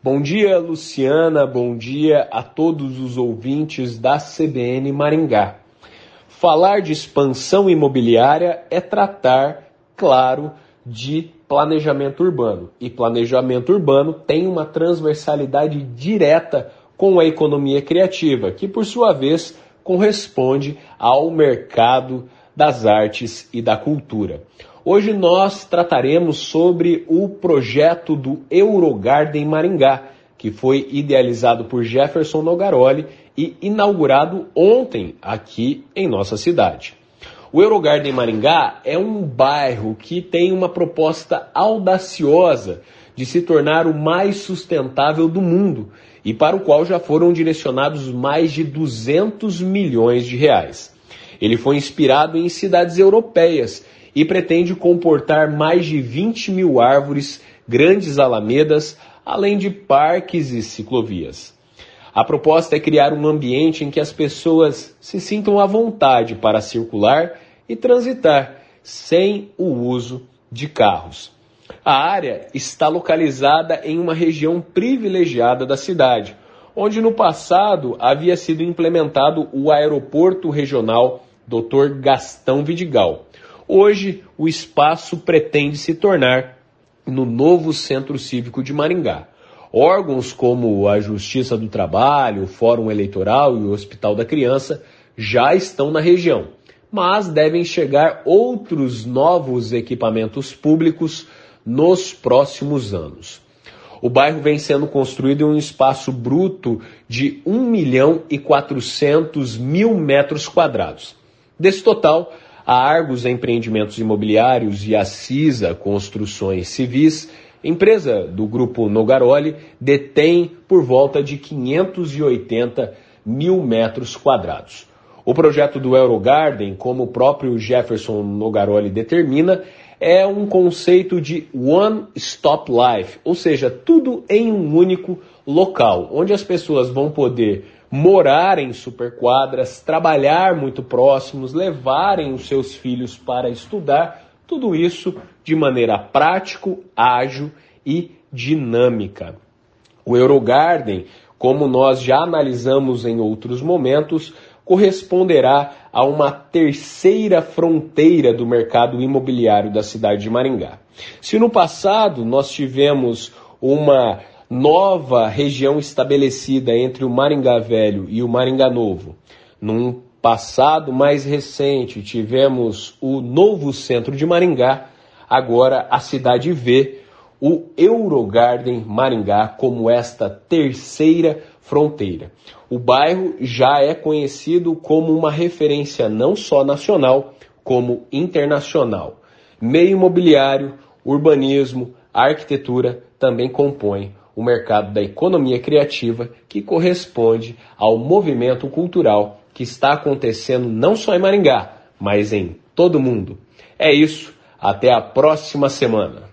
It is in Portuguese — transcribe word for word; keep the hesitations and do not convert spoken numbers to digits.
Bom dia, Luciana, bom dia a todos os ouvintes da C B N Maringá. Falar de expansão imobiliária é tratar, claro, de planejamento urbano. E planejamento urbano tem uma transversalidade direta com a economia criativa, que por sua vez corresponde ao mercado das artes e da cultura. Hoje nós trataremos sobre o projeto do Eurogarden Maringá, que foi idealizado por Jefferson Nogaroli e inaugurado ontem aqui em nossa cidade. O Eurogarden Maringá é um bairro que tem uma proposta audaciosa de se tornar o mais sustentável do mundo e para o qual já foram direcionados mais de duzentos milhões de reais. Ele foi inspirado em cidades europeias e pretende comportar mais de vinte mil árvores, grandes alamedas, além de parques e ciclovias. A proposta é criar um ambiente em que as pessoas se sintam à vontade para circular e transitar, sem o uso de carros. A área está localizada em uma região privilegiada da cidade, onde no passado havia sido implementado o Aeroporto Regional doutor Gastão Vidigal. Hoje, o espaço pretende se tornar no novo Centro Cívico de Maringá. Órgãos como a Justiça do Trabalho, o Fórum Eleitoral e o Hospital da Criança já estão na região, mas devem chegar outros novos equipamentos públicos nos próximos anos. O bairro vem sendo construído em um espaço bruto de um milhão e quatrocentos mil metros quadrados. Desse total, a Argos Empreendimentos Imobiliários e a CISA Construções Civis, empresa do grupo Nogaroli, detém por volta de quinhentos e oitenta mil metros quadrados. O projeto do Eurogarden, como o próprio Jefferson Nogaroli determina, é um conceito de One Stop Life, ou seja, tudo em um único local, onde as pessoas vão poder morar em superquadras, trabalhar muito próximos, levarem os seus filhos para estudar, tudo isso de maneira prática, ágil e dinâmica. O Eurogarden, como nós já analisamos em outros momentos, corresponderá a uma terceira fronteira do mercado imobiliário da cidade de Maringá. Se no passado nós tivemos uma nova região estabelecida entre o Maringá Velho e o Maringá Novo, num passado mais recente tivemos o novo centro de Maringá, agora a cidade vê o Eurogarden Maringá como esta terceira fronteira. O bairro já é conhecido como uma referência não só nacional, como internacional. Meio imobiliário, urbanismo, arquitetura também compõem o mercado da economia criativa, que corresponde ao movimento cultural que está acontecendo não só em Maringá, mas em todo o mundo. É isso, até a próxima semana.